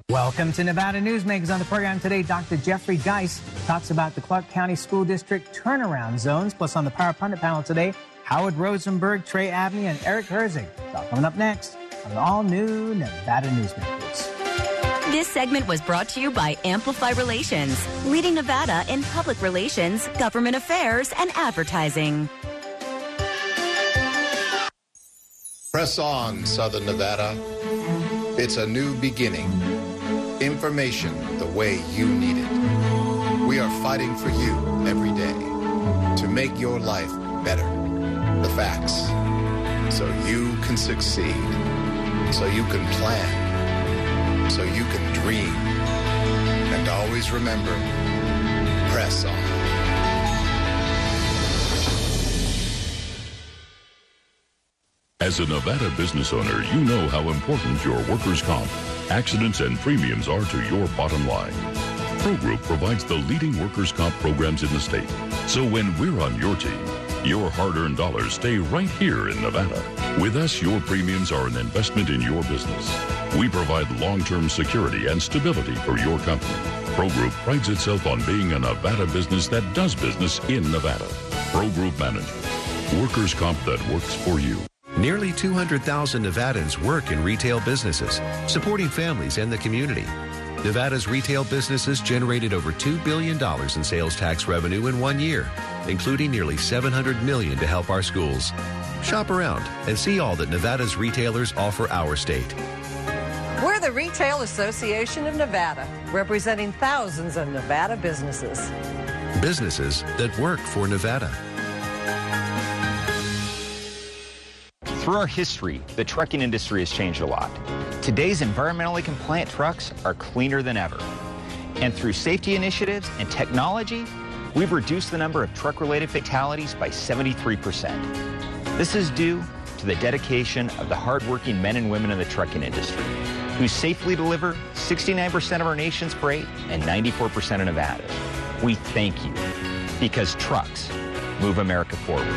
Welcome to Nevada Newsmakers. On the program today, Dr. Jeffrey Geis talks about the Clark County School District turnaround zones. Plus, on the Power Pundit panel today, Howard Rosenberg, Trey Abney, and Eric Herzig. It's all coming up next on the all-new Nevada Newsmakers. This segment was brought to you by Amplify Relations, leading Nevada in public relations, government affairs, and advertising. Press on, Southern Nevada. It's a new beginning. Information the way you need it. We are fighting for you every day to make your life better. The facts, so you can succeed, so you can plan, so you can dream. And always remember, press on. As a Nevada business owner, you know how important your workers' comp, accidents, and premiums are to your bottom line. ProGroup provides the leading workers' comp programs in the state. So when we're on your team, your hard-earned dollars stay right here in Nevada. With us, your premiums are an investment in your business. We provide long-term security and stability for your company. ProGroup prides itself on being a Nevada business that does business in Nevada. ProGroup Management. Workers' comp that works for you. Nearly 200,000 Nevadans work in retail businesses, supporting families and the community. Nevada's retail businesses generated over $2 billion in sales tax revenue in 1 year, including nearly $700 million to help our schools. Shop around and see all that Nevada's retailers offer our state. We're the Retail Association of Nevada, representing thousands of Nevada businesses. Businesses that work for Nevada. Through our history, the trucking industry has changed a lot. Today's environmentally compliant trucks are cleaner than ever. And through safety initiatives and technology, we've reduced the number of truck-related fatalities by 73%. This is due to the dedication of the hardworking men and women in the trucking industry, who safely deliver 69% of our nation's freight and 94% of Nevada's. We thank you, because trucks move America forward.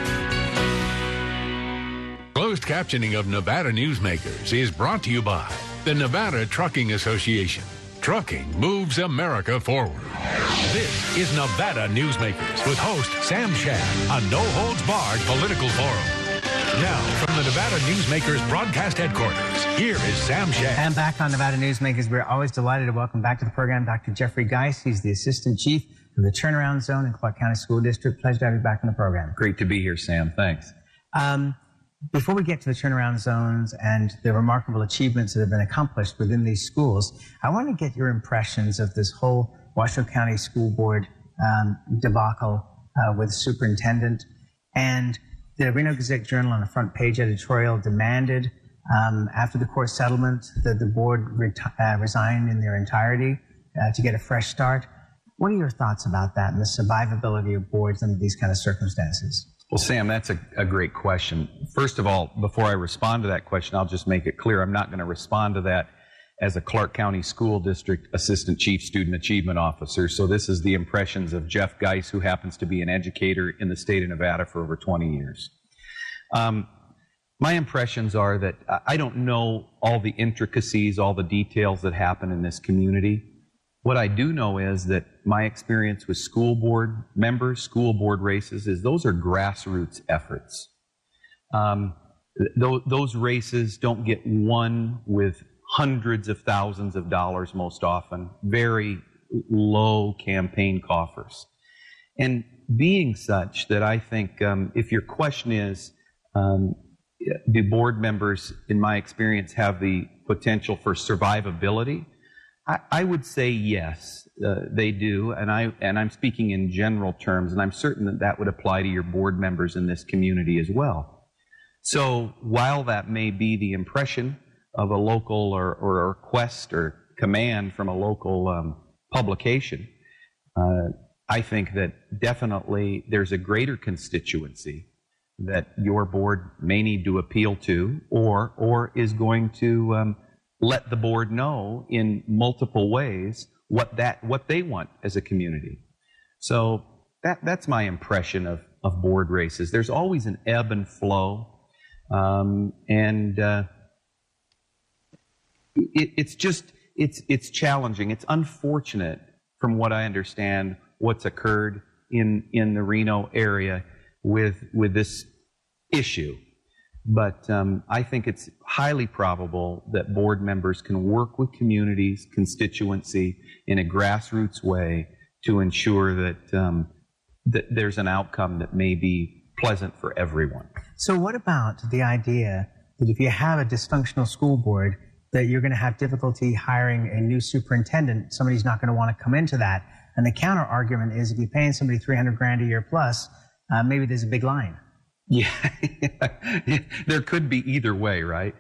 Closed captioning of Nevada Newsmakers is brought to you by the Nevada Trucking Association. Trucking moves America forward. This is Nevada Newsmakers with host Sam Shad, a no-holds-barred political forum. Now, from the Nevada Newsmakers broadcast headquarters, here is Sam Shad. And back on Nevada Newsmakers, we're always delighted to welcome back to the program Dr. Jeffrey Geis. He's the Assistant Chief of the Turnaround Zone in Clark County School District. Pleasure to have you back on the program. Great to be here, Sam. Thanks. Before we get to the turnaround zones and the remarkable achievements that have been accomplished within these schools, I want to get your impressions of this whole Washoe County School Board debacle with superintendent. And the Reno Gazette-Journal on a front page editorial demanded, after the court settlement, that the board resign in their entirety to get a fresh start. What are your thoughts about that and the survivability of boards under these kind of circumstances? Well, Sam, that's a great question. First of all, before I respond to that question, I'll just make it clear I'm not going to respond to that as a Clark County School District Assistant Chief Student Achievement Officer. So this is the impressions of Jeff Geis, who happens to be an educator in the state of Nevada for over 20 years. My impressions are that I don't know all the intricacies, all the details that happen in this community. What I do know is that my experience with school board members, school board races, is those are grassroots efforts. Those races don't get won with hundreds of thousands of dollars most often, very low campaign coffers. And being such that I think if your question is, do board members, in my experience, have the potential for survivability? I would say yes, they do, and I'm speaking in general terms, and I'm certain that that would apply to your board members in this community as well. So while that may be the impression of a local or a request or command from a local publication, I think that definitely there's a greater constituency that your board may need to appeal to or is going to let the board know in multiple ways what they want as a community. So that's my impression of board races. There's always an ebb and flow, it's challenging. It's unfortunate, from what I understand, what's occurred in the Reno area with this issue. But I think it's highly probable that board members can work with communities, constituency, in a grassroots way to ensure that that there's an outcome that may be pleasant for everyone. So what about the idea that if you have a dysfunctional school board, that you're going to have difficulty hiring a new superintendent? Somebody's not going to want to come into that. And the counter argument is, if you're paying somebody $300,000 a year plus, maybe there's a big line. Yeah, there could be either way, right?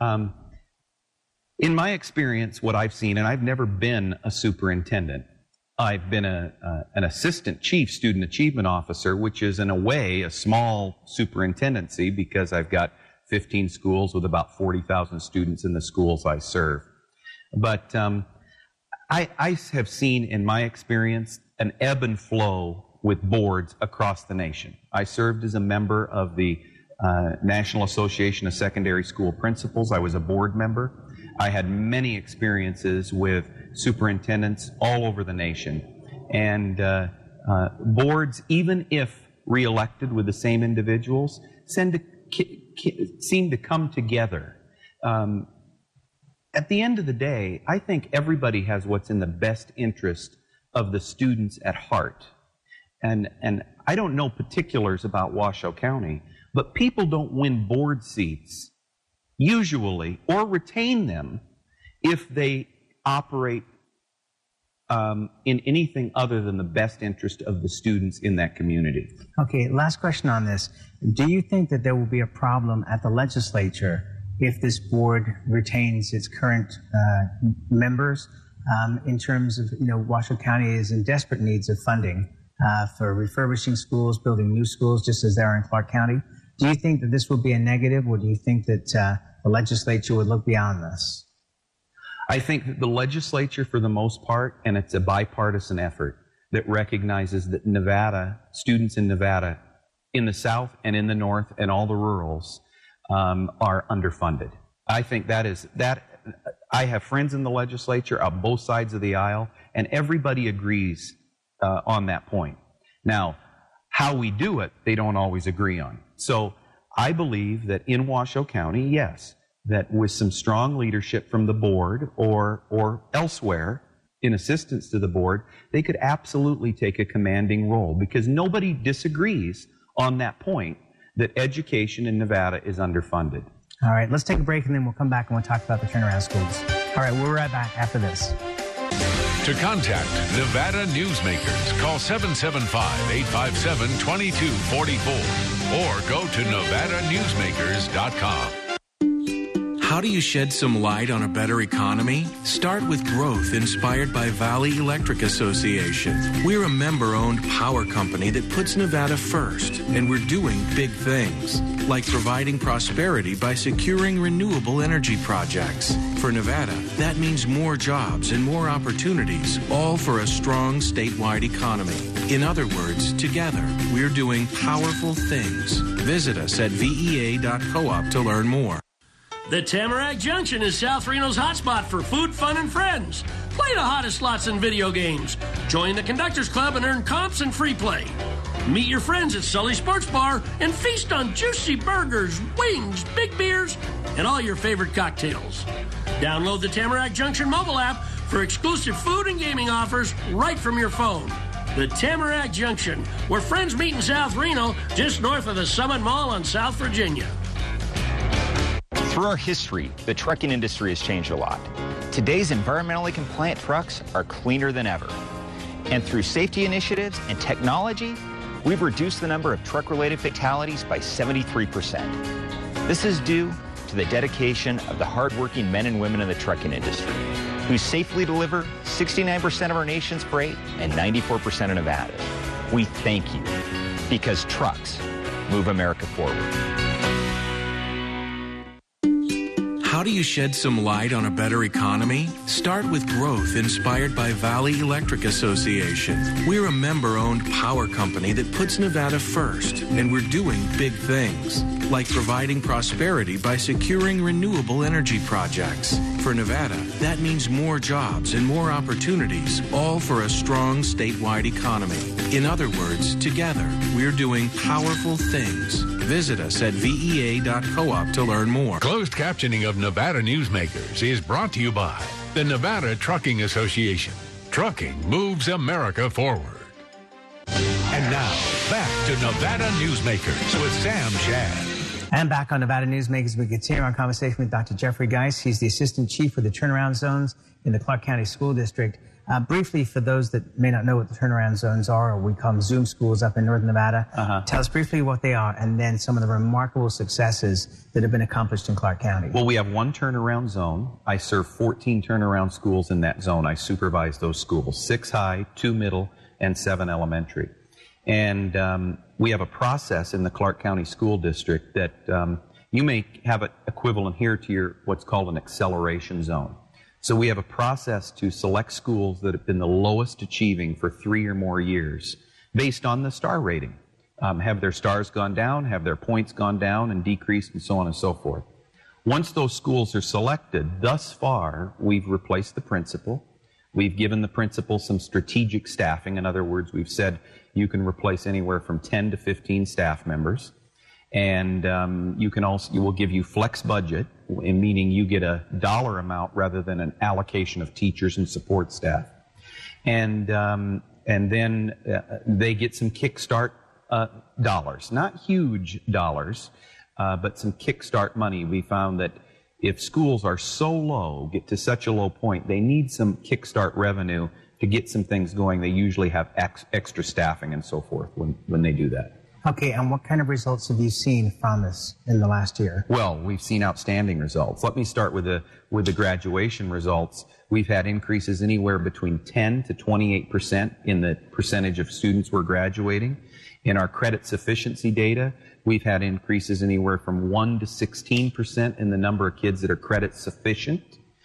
In my experience, what I've seen, and I've never been a superintendent, I've been an assistant chief student achievement officer, which is in a way a small superintendency because I've got 15 schools with about 40,000 students in the schools I serve. But I have seen in my experience an ebb and flow with boards across the nation. I served as a member of the National Association of Secondary School Principals. I was a board member. I had many experiences with superintendents all over the nation. And boards, even if reelected with the same individuals, seem to come together. At the end of the day, I think everybody has what's in the best interest of the students at heart. And I don't know particulars about Washoe County, but people don't win board seats usually or retain them if they operate in anything other than the best interest of the students in that community. Okay, last question on this. Do you think that there will be a problem at the legislature if this board retains its current members in terms of, Washoe County is in desperate needs of funding for refurbishing schools, building new schools, just as they are in Clark County? Do you think that this will be a negative, or do you think that the legislature would look beyond this? I think that the legislature, for the most part, and it's a bipartisan effort that recognizes that Nevada, students in Nevada, in the South and in the North and all the rurals, are underfunded. I think that I have friends in the legislature on both sides of the aisle, and everybody agrees on that point. Now, how we do it, they don't always agree on. So I believe that in Washoe County, yes, that with some strong leadership from the board or elsewhere in assistance to the board, they could absolutely take a commanding role, because nobody disagrees on that point that education in Nevada is underfunded. All right, let's take a break and then we'll come back and we'll talk about the turnaround schools. All right, we'll be right back after this. To contact Nevada Newsmakers, call 775-857-2244 or go to NevadaNewsmakers.com. How do you shed some light on a better economy? Start with growth inspired by Valley Electric Association. We're a member-owned power company that puts Nevada first, and we're doing big things, like providing prosperity by securing renewable energy projects. For Nevada, that means more jobs and more opportunities, all for a strong statewide economy. In other words, together, we're doing powerful things. Visit us at vea.coop to learn more. The Tamarack Junction is South Reno's hotspot for food, fun, and friends. Play the hottest slots and video games. Join the Conductors Club and earn comps and free play. Meet your friends at Sully Sports Bar and feast on juicy burgers, wings, big beers, and all your favorite cocktails. Download the Tamarack Junction mobile app for exclusive food and gaming offers right from your phone. The Tamarack Junction, where friends meet in South Reno, just north of the Summit Mall on South Virginia. Through our history, the trucking industry has changed a lot. Today's environmentally compliant trucks are cleaner than ever. And through safety initiatives and technology, we've reduced the number of truck-related fatalities by 73%. This is due to the dedication of the hardworking men and women in the trucking industry, who safely deliver 69% of our nation's freight and 94% of Nevada's. We thank you, because trucks move America forward. How do you shed some light on a better economy? Start with growth inspired by Valley Electric Association. We're a member-owned power company that puts Nevada first, and we're doing big things, like providing prosperity by securing renewable energy projects. For Nevada, that means more jobs and more opportunities, all for a strong statewide economy. In other words, together, we're doing powerful things. Visit us at vea.coop to learn more. Closed captioning of Nevada Newsmakers is brought to you by the Nevada Trucking Association. Trucking moves America forward. And now, back to Nevada Newsmakers with Sam Shad. And back on Nevada Newsmakers, we continue our conversation with Dr. Jeffrey Geis. He's the Assistant Chief for the Turnaround Zones in the Clark County School District. Briefly, for those that may not know what the turnaround zones are, or we call them Zoom schools up in Northern Nevada, tell us briefly what they are and then some of the remarkable successes that have been accomplished in Clark County. Well, we have one turnaround zone. I serve 14 turnaround schools in that zone. I supervise those schools, 6 high, 2 middle, and 7 elementary. And we have a process in the Clark County School District that you may have an equivalent here to your what's called an acceleration zone. So we have a process to select schools that have been the lowest achieving for 3 or more years based on the star rating. Have their stars gone down? Have their points gone down and decreased and so on and so forth? Once those schools are selected, thus far, we've replaced the principal. We've given the principal some strategic staffing. In other words, we've said you can replace anywhere from 10 to 15 staff members. And you will give you flex budget, meaning you get a dollar amount rather than an allocation of teachers and support staff. And then they get some kickstart dollars, not huge dollars, but some kickstart money. We found that if schools are so low, get to such a low point, they need some kickstart revenue to get some things going. They usually have extra staffing and so forth when they do that. Okay, and what kind of results have you seen from this in the last year? Well, we've seen outstanding results. Let me start with the graduation results. We've had increases anywhere between 10 to 28% in the percentage of students we're graduating. In our credit sufficiency data, we've had increases anywhere from 1 to 16% in the number of kids that are credit sufficient,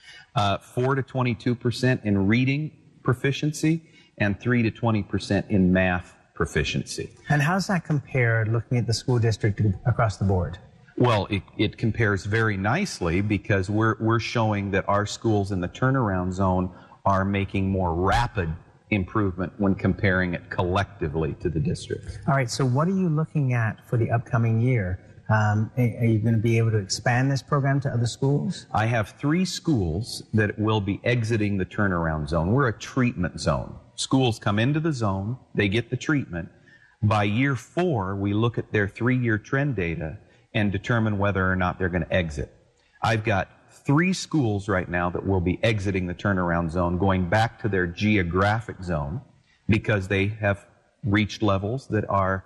4 to 22% in reading proficiency, and 3 to 20% in math proficiency. And how does that compare looking at the school district across the board? Well, it compares very nicely because we're showing that our schools in the turnaround zone are making more rapid improvement when comparing it collectively to the district. All right, so what are you looking at for the upcoming year? Are you going to be able to expand this program to other schools? I have 3 schools that will be exiting the turnaround zone. We're a treatment zone. Schools come into the zone, they get the treatment. By year 4, we look at their 3-year trend data and determine whether or not they're going to exit. I've got 3 schools right now that will be exiting the turnaround zone, going back to their geographic zone because they have reached levels that are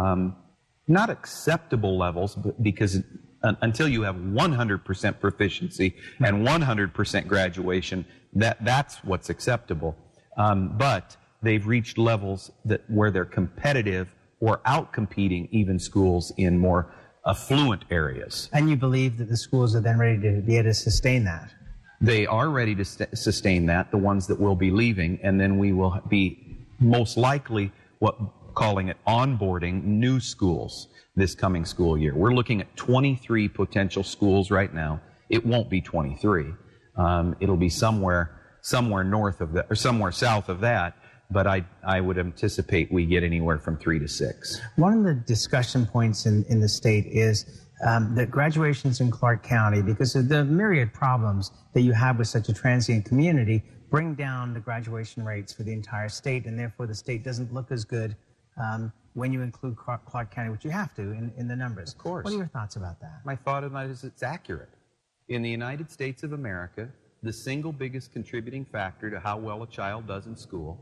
not acceptable levels, but because until you have 100% proficiency and 100% graduation, that's what's acceptable. But they've reached levels where they're competitive or out-competing even schools in more affluent areas. And you believe that the schools are then ready to be able to sustain that? They are ready to sustain that, the ones that will be leaving, and then we will be most likely calling it onboarding new schools this coming school year. We're looking at 23 potential schools right now. It won't be 23. It'll be somewhere north of that or somewhere south of that, but I would anticipate we get anywhere from 3 to 6. One of the discussion points in the state is that graduations in Clark County, because of the myriad problems that you have with such a transient community, bring down the graduation rates for the entire state, and therefore the state doesn't look as good when you include Clark County, which you have to in the numbers. Of course. What are your thoughts about that? My thought on that is it's accurate. In the United States of America, the single biggest contributing factor to how well a child does in school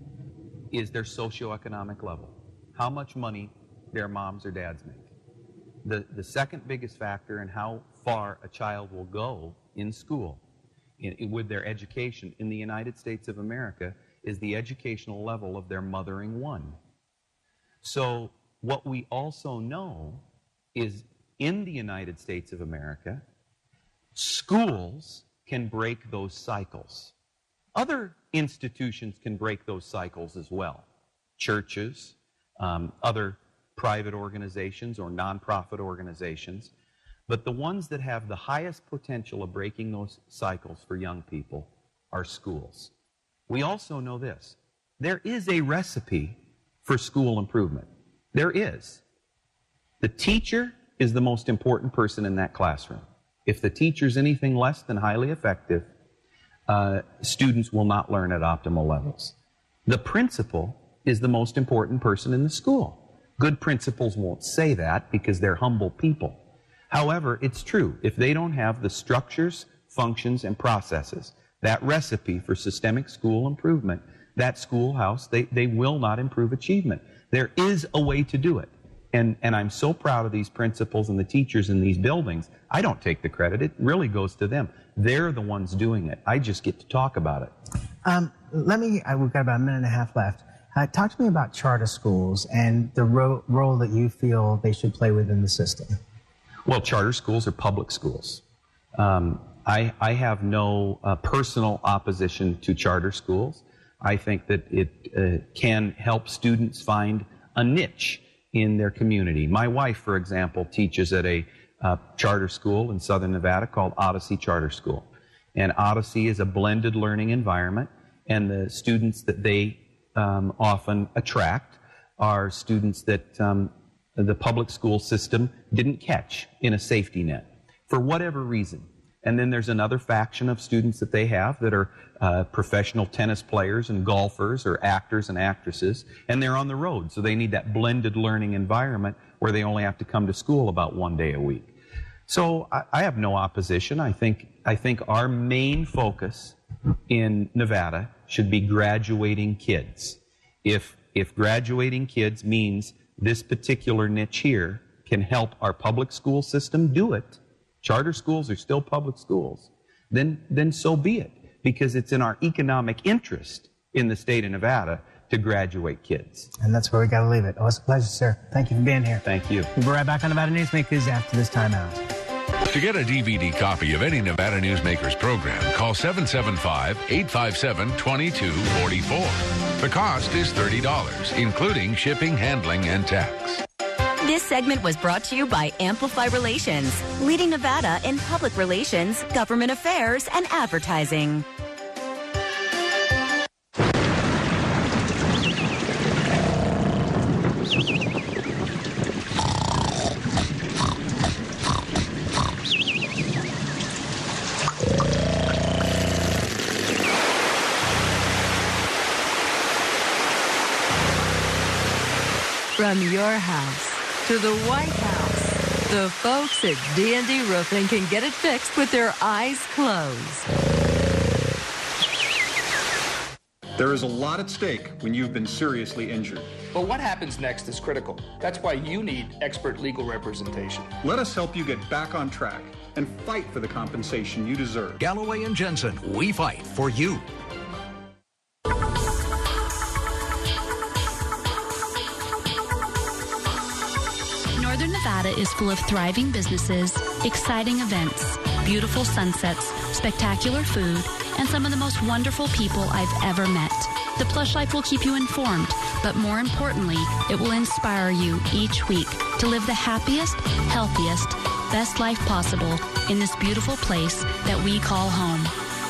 is their socioeconomic level, how much money their moms or dads make. The second biggest factor in how far a child will go in school with their education in the United States of America is the educational level of their mothering one. So what we also know is in the United States of America, Schools can break those cycles. Other institutions can break those cycles as well. Churches, other private organizations or nonprofit organizations. But the ones that have the highest potential of breaking those cycles for young people are schools. We also know this. There is a recipe for school improvement. There is. The teacher is the most important person in that classroom. If the teacher's anything less than highly effective, students will not learn at optimal levels. The principal is the most important person in the school. Good principals won't say that because they're humble people. However, it's true. If they don't have the structures, functions, and processes, that recipe for systemic school improvement, that schoolhouse, they will not improve achievement. There is a way to do it. And I'm so proud of these principals and the teachers in these buildings. I don't take the credit. It really goes to them. They're the ones doing it. I just get to talk about it. We've got about a minute and a half left. Talk to me about charter schools and the role that you feel they should play within the system. Well, charter schools are public schools. I have no personal opposition to charter schools. I think that it can help students find a niche in their community. My wife, for example, teaches at a charter school in Southern Nevada called Odyssey Charter School. And Odyssey is a blended learning environment, and the students that they often attract are students that the public school system didn't catch in a safety net for whatever reason. And then there's another faction of students that they have that are professional tennis players and golfers or actors and actresses, and they're on the road, so they need that blended learning environment where they only have to come to school about one day a week. So I have no opposition. I think our main focus in Nevada should be graduating kids. If graduating kids means this particular niche here can help our public school system do it, charter schools are still public schools, then so be it, because it's in our economic interest in the state of Nevada to graduate kids. And that's where we got to leave it. Oh, it's a pleasure, sir. Thank you for being here. Thank you. We'll be right back on Nevada Newsmakers after this timeout. To get a DVD copy of any Nevada Newsmakers program, call 775-857-2244. The cost is $30, including shipping, handling, and tax. This segment was brought to you by Amplify Relations, leading Nevada in public relations, government affairs, and advertising. From your house to the White House, the folks at D&D Roofing can get it fixed with their eyes closed. There is a lot at stake when you've been seriously injured. But what happens next is critical. That's why you need expert legal representation. Let us help you get back on track and fight for the compensation you deserve. Galloway and Jensen, we fight for you. Northern Nevada is full of thriving businesses, exciting events, beautiful sunsets, spectacular food, and some of the most wonderful people I've ever met. The Plush Life will keep you informed, but more importantly, it will inspire you each week to live the happiest, healthiest, best life possible in this beautiful place that we call home.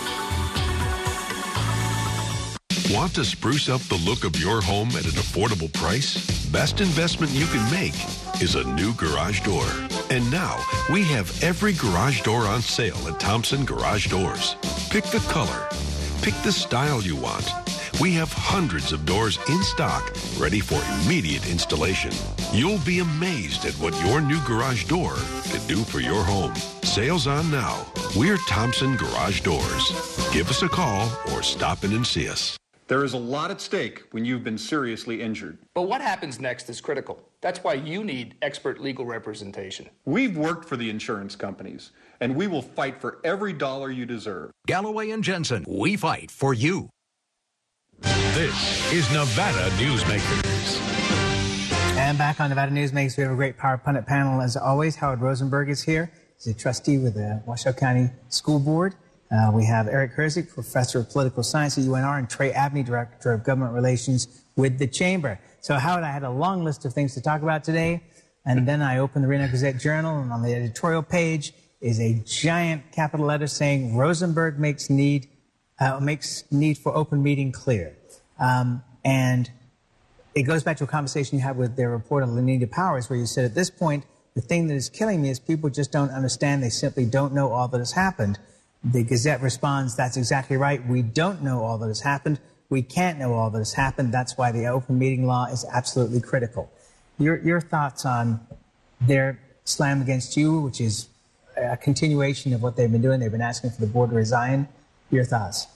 Want to spruce up the look of your home at an affordable price? Best investment you can make is a new garage door. And now we have every garage door on sale at Thompson Garage Doors. Pick the color. Pick the style you want. We have hundreds of doors in stock, ready for immediate installation. You'll be amazed at what your new garage door can do for your home. Sales on now. We're Thompson Garage Doors. Give us a call or stop in and see us. There is a lot at stake when you've been seriously injured. But what happens next is critical. That's why you need expert legal representation. We've worked for the insurance companies, and we will fight for every dollar you deserve. Galloway and Jensen, we fight for you. This is Nevada Newsmakers. And back on Nevada Newsmakers, we have a great Power Pundit panel. As always, Howard Rosenberg is here. He's a trustee with the Washoe County School Board. We have Eric Herzig, professor of political science at UNR, and Trey Abney, director of government relations with the Chamber. So, Howard, I had a long list of things to talk about today, and then I opened the Reno Gazette Journal, and on the editorial page is a giant capital letter saying Rosenberg makes need for open meeting clear. And it goes back to a conversation you had with their reporter, Lenita Powers, where you said, at this point, the thing that is killing me is people just don't understand. They simply don't know all that has happened. The Gazette responds, that's exactly right. We don't know all that has happened. We can't know all that has happened. That's why the open meeting law is absolutely critical. Your thoughts on their slam against you, which is a continuation of what they've been doing. They've been asking for the board to resign. Your thoughts?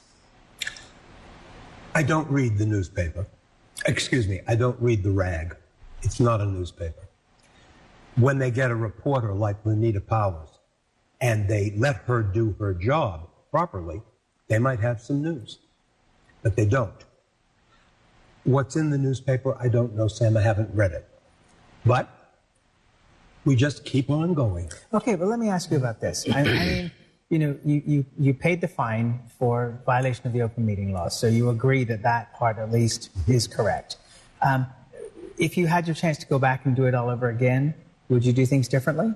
I don't read the newspaper. Excuse me, I don't read the rag. It's not a newspaper. When they get a reporter like Lenita Powers and they let her do her job properly, they might have some news. But they don't. What's in the newspaper, I don't know, Sam. I haven't read it. But we just keep on going. Okay, but let me ask you about this. I mean, you know, you paid the fine for violation of the open meeting law, so you agree that that part at least is correct. If you had your chance to go back and do it all over again, would you do things differently?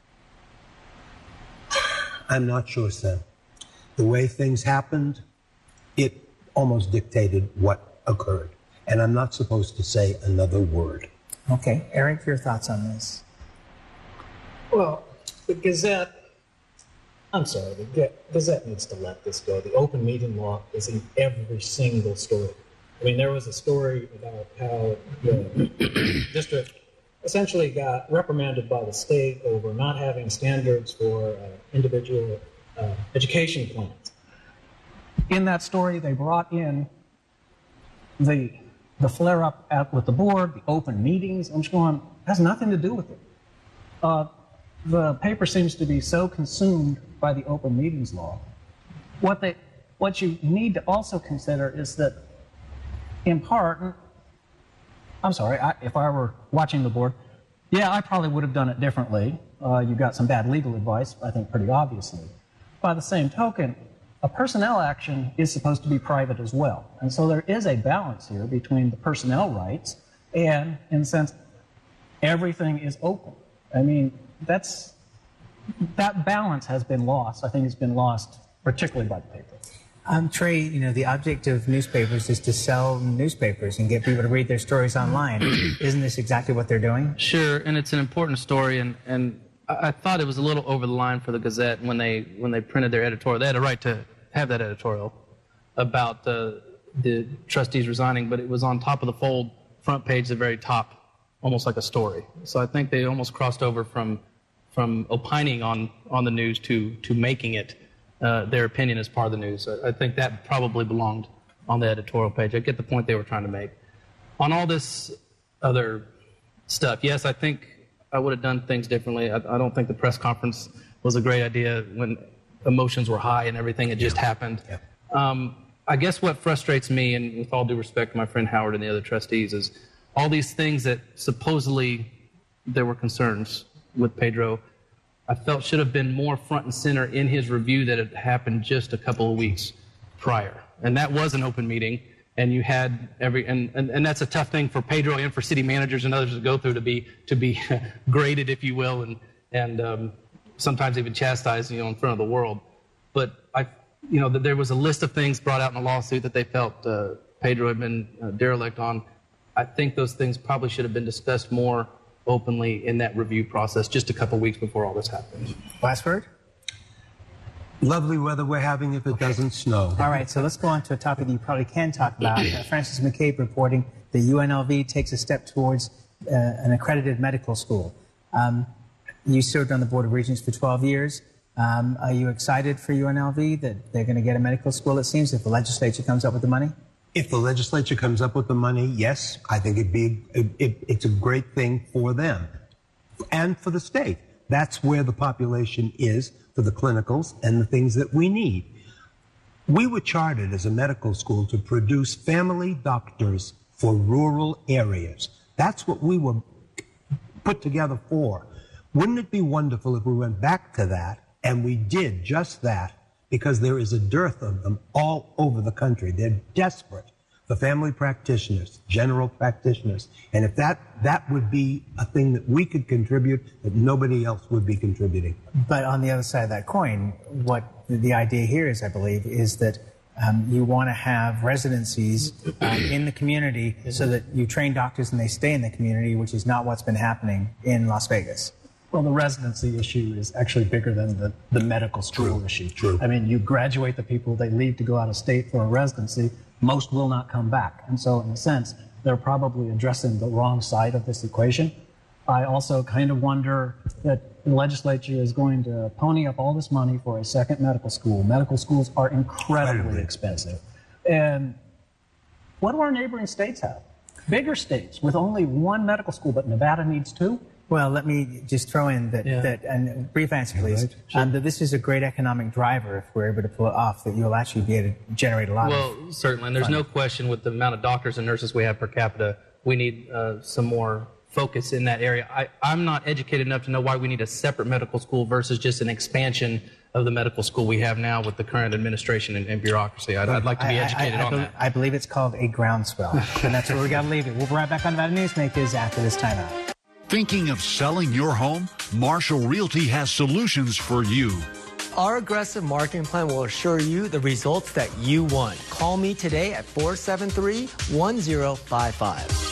I'm not sure, Sam. The way things happened, it almost dictated what occurred. And I'm not supposed to say another word. Okay. Eric, your thoughts on this? Well, the Gazette, the Gazette needs to let this go. The open meeting law is in every single story. I mean, there was a story about how the district essentially got reprimanded by the state over not having standards for individual education plans. In that story, they brought in the flare-up with the board, the open meetings. I'm just going, has nothing to do with it. The paper seems to be so consumed by the open meetings law. What you need to also consider is that, in part, I'm sorry, if I were watching the board, yeah, I probably would have done it differently. You got some bad legal advice, I think, pretty obviously. By the same token, a personnel action is supposed to be private as well. And so there is a balance here between the personnel rights and, in a sense, everything is open. I mean, that balance has been lost. I think it's been lost particularly by the paper. Trey, you know, the object of newspapers is to sell newspapers and get people to read their stories online. Isn't this exactly what they're doing? Sure, and it's an important story, and I thought it was a little over the line for the Gazette when they printed their editorial. They had a right to have that editorial about the trustees resigning, but it was on top of the fold, front page, the very top, almost like a story. So I think they almost crossed over from opining on the news to making it their opinion as part of the news. I think that probably belonged on the editorial page. I get the point they were trying to make. On all this other stuff, yes, I think I would have done things differently. I don't think the press conference was a great idea when emotions were high and everything had just happened. Yeah. I guess what frustrates me, and with all due respect to my friend Howard and the other trustees, is all these things that supposedly there were concerns with Pedro, I felt should have been more front and center in his review that had happened just a couple of weeks prior. And that was an open meeting, and you had and that's a tough thing for Pedro and for city managers and others to go through, to be graded, if you will, and sometimes even chastised, in front of the world. But that there was a list of things brought out in the lawsuit that they felt Pedro had been derelict on. I think those things probably should have been discussed more openly in that review process just a couple weeks before all this happened. Last word? Lovely weather we're having if it doesn't snow. All right, so let's go on to a topic that you probably can talk about. Francis McCabe reporting the UNLV takes a step towards an accredited medical school. You served on the Board of Regents for 12 years. Are you excited for UNLV that they're going to get a medical school, it seems, if the legislature comes up with the money? If the legislature comes up with the money, yes, I think it's a great thing for them and for the state. That's where the population is for the clinicals and the things that we need. We were chartered as a medical school to produce family doctors for rural areas. That's what we were put together for. Wouldn't it be wonderful if we went back to that and we did just that, because there is a dearth of them all over the country. They're desperate for family practitioners, general practitioners. And if that would be a thing that we could contribute that nobody else would be contributing. But on the other side of that coin, what the idea here is, I believe, is that you want to have residencies in the community so that you train doctors and they stay in the community, which is not what's been happening in Las Vegas. Well, the residency issue is actually bigger than the medical school issue. True. I mean, you graduate the people, they leave to go out of state for a residency. Most will not come back. And so, in a sense, they're probably addressing the wrong side of this equation. I also kind of wonder that the legislature is going to pony up all this money for a second medical school. Medical schools are incredibly expensive. And what do our neighboring states have? Bigger states with only one medical school, but Nevada needs two. Well, let me just throw in that, and a brief answer, please, that this is a great economic driver if we're able to pull it off, that you'll actually be able to generate a lot of Well, certainly. And there's no question with the amount of doctors and nurses we have per capita, we need some more focus in that area. I'm not educated enough to know why we need a separate medical school versus just an expansion of the medical school we have now with the current administration and bureaucracy. I'd like to be educated on that. I believe it's called a groundswell, and that's where we got to leave it. We'll be right back on Nevada Newsmakers after this timeout. Thinking of selling your home? Marshall Realty has solutions for you. Our aggressive marketing plan will assure you the results that you want. Call me today at 473-1055.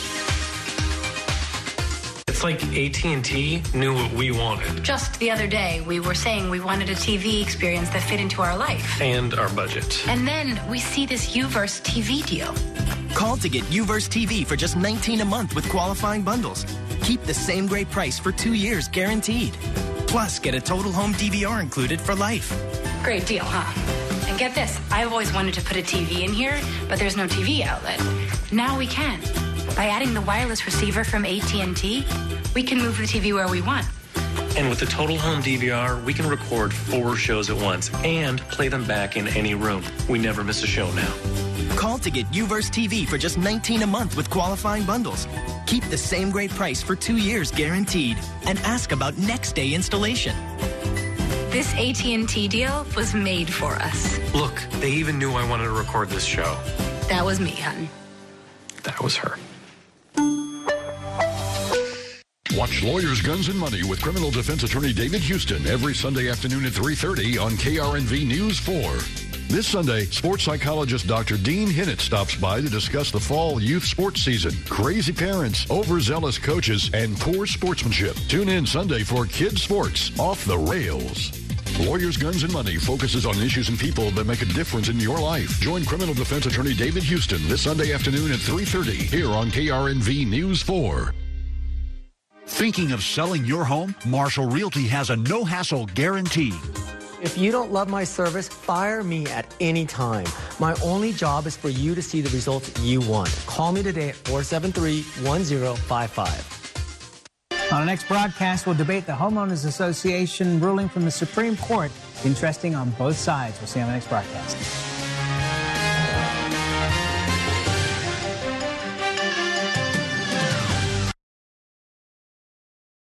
It's like AT&T knew what we wanted. Just the other day, we were saying we wanted a TV experience that fit into our life. And our budget. And then we see this Uverse TV deal. Call to get Uverse TV for just $19 a month with qualifying bundles. Keep the same great price for 2 years guaranteed. Plus, get a total home DVR included for life. Great deal, huh? And get this, I've always wanted to put a TV in here, but there's no TV outlet. Now we can. By adding the wireless receiver from AT&T, we can move the TV where we want. And with the total home DVR, we can record 4 shows at once and play them back in any room. We never miss a show now. Call to get Uverse TV for just $19 a month with qualifying bundles. Keep the same great price for 2 years guaranteed. And ask about next day installation. This AT&T deal was made for us. Look, they even knew I wanted to record this show. That was me, hun. That was her. Watch Lawyers, Guns, and Money with criminal defense attorney David Houston every Sunday afternoon at 3:30 on KRNV News 4. This Sunday, sports psychologist Dr. Dean Hinnett stops by to discuss the fall youth sports season, crazy parents, overzealous coaches, and poor sportsmanship. Tune in Sunday for Kids Sports Off the Rails. Lawyers, Guns, and Money focuses on issues and people that make a difference in your life. Join criminal defense attorney David Houston this Sunday afternoon at 3:30 here on KRNV News 4. Thinking of selling your home? Marshall Realty has a no-hassle guarantee. If you don't love my service, fire me at any time. My only job is for you to see the results you want. Call me today at 473-1055. On our next broadcast, we'll debate the Homeowners Association ruling from the Supreme Court. Interesting on both sides. We'll see you on the next broadcast.